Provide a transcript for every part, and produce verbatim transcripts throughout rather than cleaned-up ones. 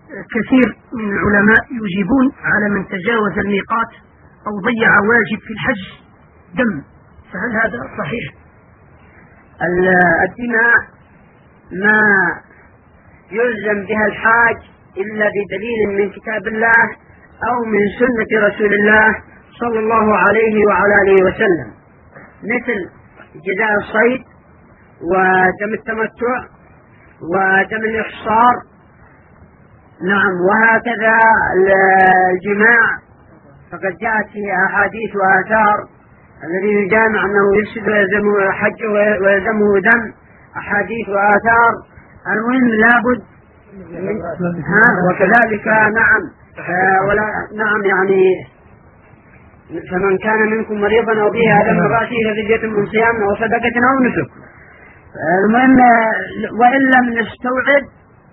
كثير من العلماء يجيبون على من تجاوز الميقات أو ضيع واجب في الحج دم، فهل هذا صحيح؟ الدماء ما يلزم بها الحاج إلا بدليل من كتاب الله أو من سنة رسول الله صلى الله عليه وعلى آله وسلم، مثل جزاء الصيد ودم التمتع ودم الإحصار. نعم، وهكذا الجماع، فقد جاءت فيه أحاديث وآثار الذي يجامع أنه يفسد ويلزمه حج ويلزمه دم، أحاديث وآثار. المهم لابد ها وكذلك نعم ولا نعم يعني فمن كان منكم مريضا أو به أذى من رأسه ففدية من صيام أو صدقة أو نسك. المهم وإن لم نستوعب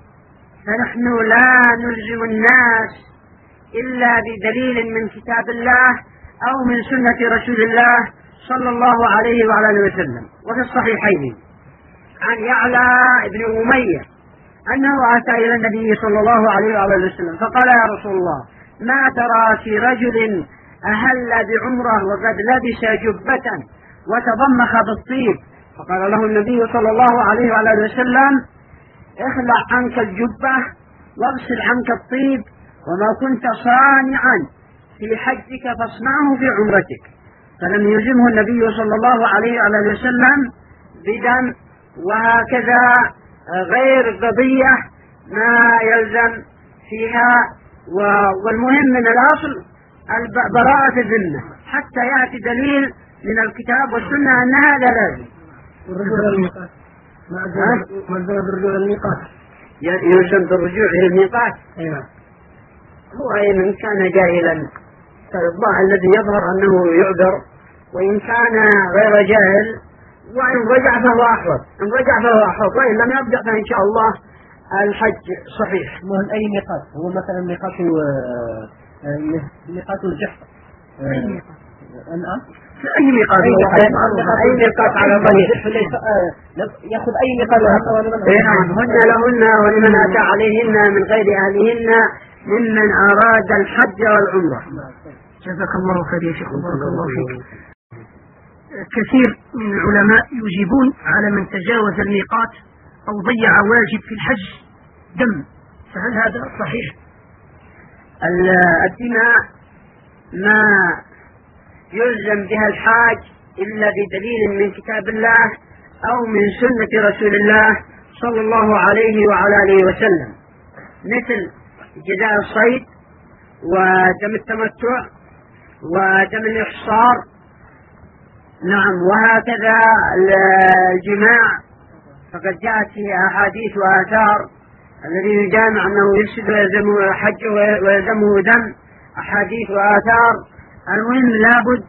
فنحن لا نلزم الناس إلا بدليل من كتاب الله أو من سنة رسول الله صلى الله عليه وعلى آله وسلم. وفي الصحيحين عن يعلى بن أمية أنه أتى إلى النبي صلى الله عليه وعلى آله وسلم فقال: يا رسول الله، ما ترى في رجل أهل بعمره وقد لبس جبة وتضمخ بالطيب؟ فقال له النبي صلى الله عليه وعلى آله وسلم: اخلع عنك الجبة واغسل عنك الطيب، وما كنت صانعا في حجك فاصنعه في عمرتك. فلم يلزمه النبي صلى الله عليه وعلى آله وسلم بدم. وهكذا غير قضية ما يلزم فيها. والمهم من الأصل براءة الذمة حتى يأتي دليل من الكتاب والسنة أن هذا لازم. والرجوع الميقات ما الرجوع الميقات يلزم بالرجوع إلى الميقات. أيوة. هو من كان جاهلا فالله الذي يظهر أنه يعذر، وإن كان غير جاهل وإن رجع فهو أحوط، إن رجع فهو أحوط، وإن لم يرجع فإن شاء الله الحج صحيح. من أي ميقات؟ هو مثلا ميقات ميقات الجحر الآن أي ميقات أي ميقات على طريق يأخذ أي ميقات. هن لهن ولمن أتى عليهن من غير أهلهن ممن أراد الحج والعمرة. جزاك الله خير يا شيخ، بارك الله فيك. كثير من العلماء يجيبون على من تجاوز الميقات أو ضيع واجب في الحج دم، فهل هذا صحيح؟ الدماء ما يلزم بها الحاج إلا بدليل من كتاب الله أو من سنة رسول الله صلى الله عليه وعلى آله وسلم، مثل جزاء الصيد ودم التمتع ودم الإحصار. نعم، وهكذا الجماع، فقد جاءت فيه أحاديث وآثار الذي يجامع أنه يفسد ويلزمه حج ويلزمه دم، أحاديث وآثار. المهم لابد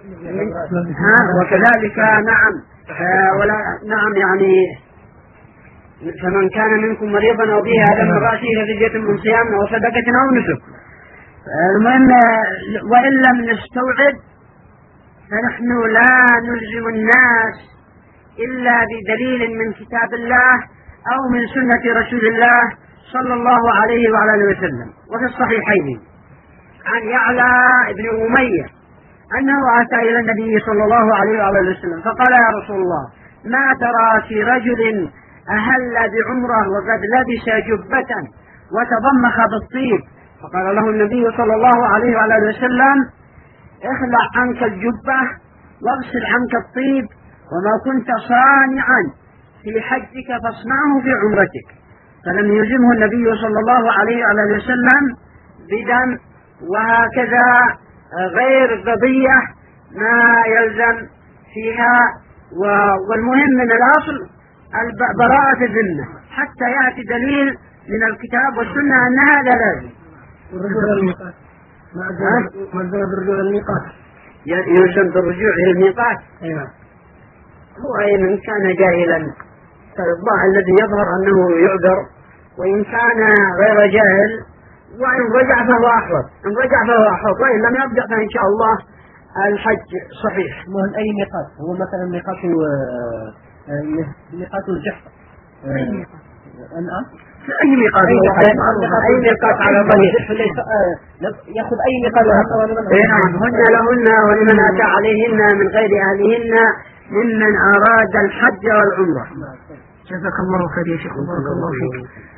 ها وكذلك نعم ولا نعم يعني فمن كان منكم مريضا أو به أذى من رأسه ففدية من صيام أو صدقة أو نسك. المهم وإن لم نستوعب فنحن لا نلزم الناس إلا بدليل من كتاب الله أو من سنة رسول الله صلى الله عليه وعلى آله وسلم. وفي الصحيحين عن يعلى بن أمية أنه أتى إلى النبي صلى الله عليه وعلى آله وسلم فقال: يا رسول الله، ما ترى في رجل أهل بعمره وقد لبس جبة وتضمخ بالطيب؟ فقال له النبي صلى الله عليه وعلى آله وسلم: اخلع عنك الجبة واغسل عنك الطيب، وما كنت صانعا في حجك فاصنعه في عمرتك. فلم يلزمه النبي صلى الله عليه وعلى آله وسلم بدم. وهكذا غير قضية ما يلزم فيها. والمهم من الأصل براءة الذمة حتى يأتي دليل من الكتاب والسنة أن هذا لازم. والرجوع الميقات ما الرجوع الميقات يلزم بالرجوع إلى الميقات. أيوة. هو من كان جاهلا فالله الذي يظهر أنه يعذر، وإن كان غير جاهل وإن رجع فهو أحوط، إن رجع فهو أحوط، وإن لم يرجع فإن شاء الله الحج صحيح. من أي ميقات؟ هو مثلا ميقات ميقات الجحر الآن أي ميقات أي ميقات على الطريق يأخذ أي ميقات. هن لهن ولمن أتى عليهن من غير أهلهن ممن أراد الحج والعمرة. جزاك الله خير يا شيخ، بارك الله فيك.